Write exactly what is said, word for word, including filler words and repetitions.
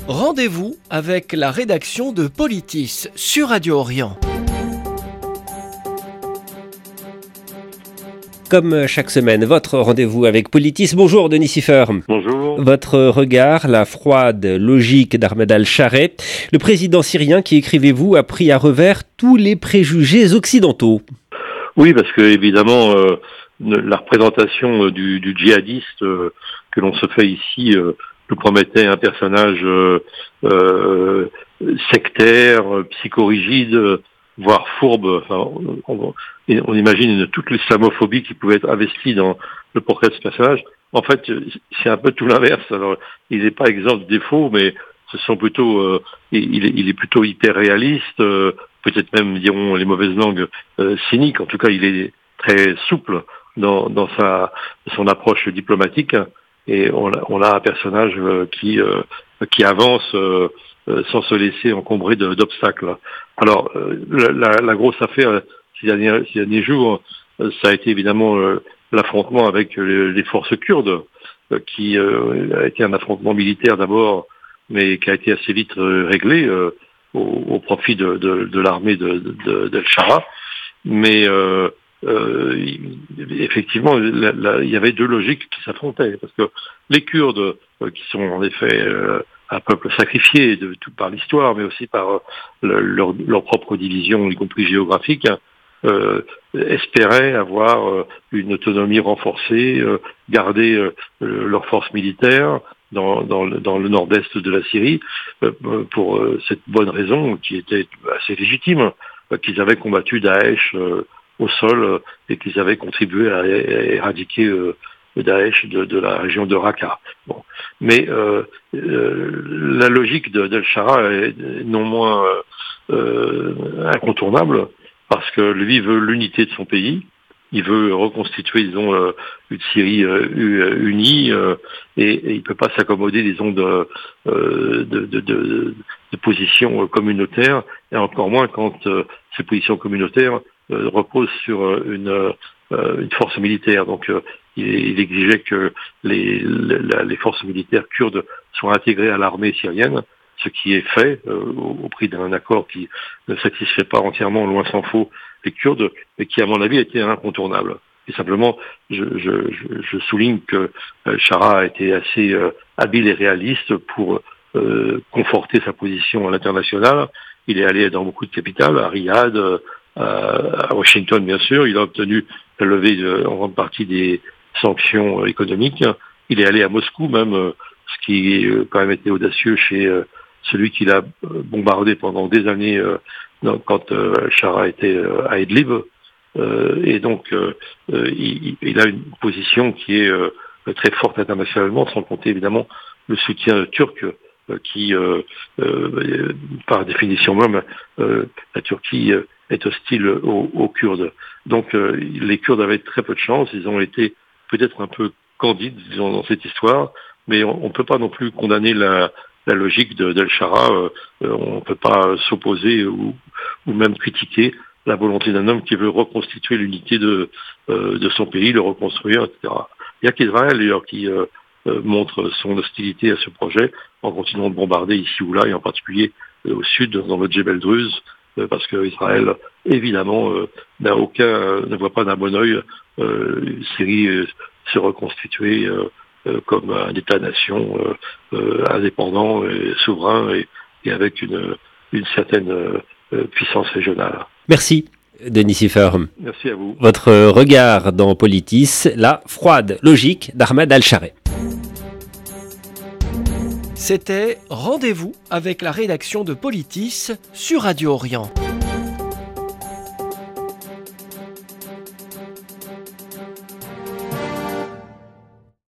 Rendez-vous avec la rédaction de Politis sur Radio Orient. Comme chaque semaine, votre rendez-vous avec Politis. Bonjour Denis Siffer. Bonjour. Votre regard, la froide logique d'Ahmed al-Chareh, le président syrien qui, écrivez-vous, a pris à revers tous les préjugés occidentaux. Oui, parce que évidemment, euh, la représentation euh, du, du djihadiste euh, que l'on se fait ici euh, nous promettait un personnage euh, euh, sectaire, psychorigide, voire fourbe. Enfin, on, on imagine toute l'islamophobie qui pouvait être investie dans le portrait de ce personnage. En fait, c'est un peu tout l'inverse. Alors, il n'est pas exempt de défauts, mais ce sont plutôt, euh, il, est, il est plutôt hyper réaliste, euh, peut-être même, diront les mauvaises langues, euh, cynique. En tout cas, il est très souple dans, dans sa son approche diplomatique. Et on a, on a un personnage euh, qui euh, qui avance euh, euh, sans se laisser encombrer de, d'obstacles. Alors, euh, la, la grosse affaire ces derniers, ces derniers jours, euh, ça a été évidemment euh, l'affrontement avec les, les forces kurdes, euh, qui euh, a été un affrontement militaire d'abord, mais qui a été assez vite euh, réglé euh, au, au profit de, de, de l'armée de, de, d'Al-Shara. Mais euh, Euh, effectivement, la, la, il y avait deux logiques qui s'affrontaient, parce que les Kurdes, euh, qui sont en effet euh, un peuple sacrifié de, tout par l'histoire, mais aussi par euh, le, leur, leur propre division, y compris géographique, euh, espéraient avoir euh, une autonomie renforcée, euh, garder euh, leurs forces militaires dans, dans, le, dans le nord-est de la Syrie, euh, pour euh, cette bonne raison qui était assez légitime, euh, qu'ils avaient combattu Daesh euh, au sol et qu'ils avaient contribué à éradiquer euh, Daesh de, de la région de Raqqa. Bon. Mais euh, euh, la logique de, d'Al-Shara est non moins euh, incontournable, parce que lui veut l'unité de son pays, il veut reconstituer, disons, euh, une Syrie euh, unie, euh, et, et il ne peut pas s'accommoder, disons, de, euh, de, de, de, de positions communautaires, et encore moins quand euh, ces positions communautaires Euh, repose sur euh, une, euh, une force militaire. Donc euh, il, il exigeait que les, les, les forces militaires kurdes soient intégrées à l'armée syrienne, ce qui est fait euh, au, au prix d'un accord qui ne satisfait pas entièrement, loin s'en faut, les Kurdes, mais qui, à mon avis, était incontournable. Et simplement, je, je, je souligne que euh, Shara a été assez euh, habile et réaliste pour euh, conforter sa position à l'international. Il est allé dans beaucoup de capitales, à Riyad, euh, à Washington, bien sûr. Il a obtenu la levée de, en grande partie des sanctions économiques. Il est allé à Moscou même, ce qui a quand même été audacieux chez celui qui l'a bombardé pendant des années quand Shara était à Idlib. Et donc, il, il a une position qui est très forte internationalement, sans compter évidemment le soutien turc qui, euh, par définition même, euh, la Turquie est hostile aux, aux Kurdes. Donc euh, les Kurdes avaient très peu de chance, ils ont été peut-être un peu candides, disons, dans cette histoire, mais on ne peut pas non plus condamner la, la logique de, d'Al-Shara, euh, on ne peut pas s'opposer ou, ou même critiquer la volonté d'un homme qui veut reconstituer l'unité de, euh, de son pays, le reconstruire, et cetera. Il n'y a qu'Israël d'ailleurs qui euh, euh, montre son hostilité à ce projet en continuant de bombarder ici ou là, et en particulier euh, au sud, dans le Djebel Druze, parce que Israël, évidemment, euh, n'a aucun, euh, ne voit pas d'un bon œil euh, une Syrie euh, se reconstituer euh, euh, comme un État-nation euh, euh, indépendant et souverain, et, et avec une, une certaine euh, puissance régionale. Merci Denis Siffer. Merci à vous. Votre regard dans Politis, la froide logique d'Ahmed al-Chareh. C'était Rendez-vous avec la rédaction de Politis sur Radio Orient.